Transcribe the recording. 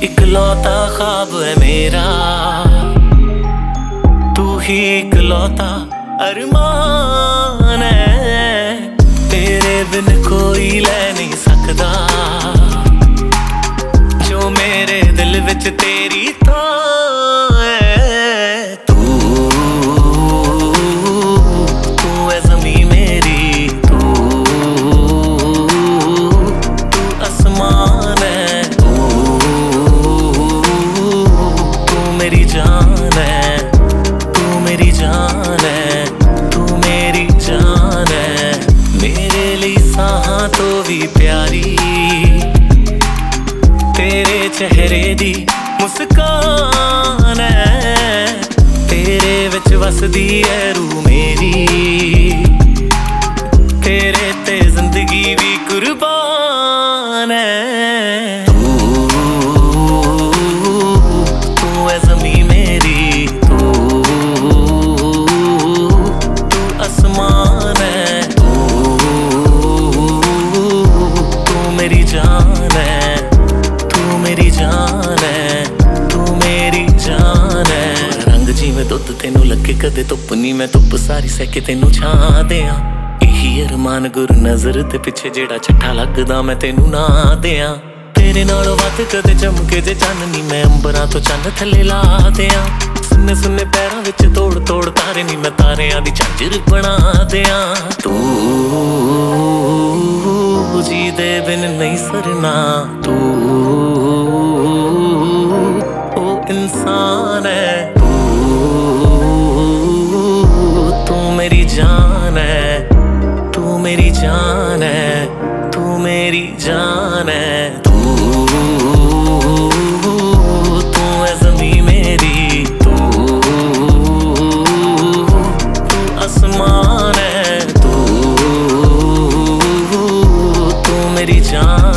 इकलौता ख्वाब है मेरा, तू ही इकलौता अरमान है। तेरे बिन कोई ले नहीं सकदा, जो मेरे दिल विच तेरी थां है। तू है ज़मीं मेरी, तू आसमान है। तू मेरी जान है, तू मेरी जान है, तू मेरी जान है। मेरे लिए साहां तो भी प्यारी तेरे चेहरे दी मुस्कान है। तेरे विच वसदी है रूह मेरी, तेरे ते जिंदगी भी कुर्बान है। तू है ज़मीं मेरी, तू आसमान है। तू मेरी जान है, तू मेरी जान है, तू मेरी जान है। रंग जिवें दुੱਧ तेनू लगे कदे धुप नी, मैं धुप सारी सह के तेनू छां देआं। ਇਹੀ ਅਰਮਾਨ ਗੁਰ ਨਜ਼ਰ ਦੇ ਪਿੱਛੇ ਜਿਹੜਾ ਛੱਠਾ ਲੱਗਦਾ ਮੈਂ ਤੈਨੂੰ ਨਾ ਦਿਆਂ। ਤੇਰੇ ਨਾਲੋਂ ਵੱਧ ਕਦੇ ਚਮਕੇ ਜੇ ਚੰਨ ਨੀ, ਮੈਂ ਅੰਬਰਾਂ ਤੋਂ ਚੰਨ ਥੱਲੇ ਲਾ ਦਿਆਂ। ਸੁੰਨੇ ਸੁੰਨੇ ਪੈਰਾਂ ਵਿੱਚ ਤੋੜ ਤੋੜ ਤਾਰੇ ਨੀ, ਮੈਂ ਤਾਰਿਆਂ ਦੀ ਝਾਂਜਰ ਬਣਾ ਦਿਆਂ। ਤੂੰ ਜੀਦੇ ਬਿਨ ਨਹੀਂ ਸਰਨਾ, ਤੂੰ ਉਹ ਇਨਸਾਨ ਹੈ। तू मेरी जान है, तू मेरी जान है, तू मेरी जान है। तू है ज़मीं मेरी, तू आसमान है। तू मेरी जान